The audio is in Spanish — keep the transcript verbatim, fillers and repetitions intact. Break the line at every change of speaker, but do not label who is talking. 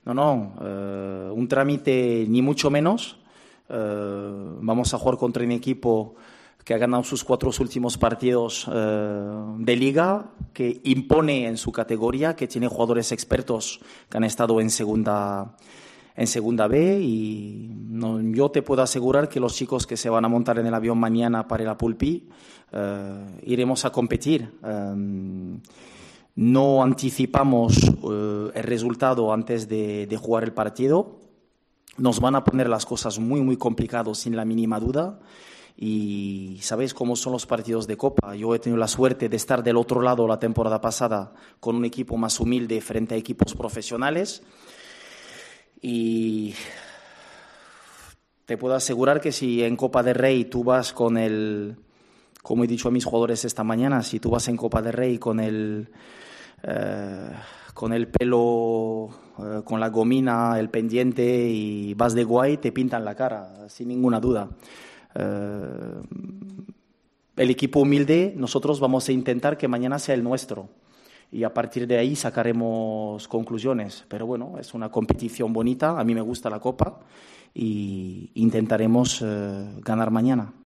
No, no, eh, un trámite ni mucho menos. Eh, vamos a jugar contra un equipo que ha ganado sus cuatro últimos partidos eh, de liga, que impone en su categoría, que tiene jugadores expertos que han estado en segunda, en segunda B y no, yo te puedo asegurar que los chicos que se van a montar en el avión mañana para ir a Pulpí eh, iremos a competir. Eh, no anticipamos eh, el resultado antes de, de jugar el partido. Nos van a poner las cosas muy, muy complicadas sin la mínima duda. Y sabéis cómo son los partidos de Copa. Yo he tenido la suerte de estar del otro lado la temporada pasada con un equipo más humilde frente a equipos profesionales. Y te puedo asegurar que si en Copa del Rey tú vas con el, como he dicho a mis jugadores esta mañana, si tú vas en Copa del Rey con el, eh, con el pelo, eh, con la gomina, el pendiente y vas de guay, te pintan la cara, sin ninguna duda. Uh, el equipo humilde, nosotros vamos a intentar que mañana sea el nuestro y a partir de ahí sacaremos conclusiones. Pero bueno, es una competición bonita, a mí me gusta la Copa y intentaremos uh, ganar mañana.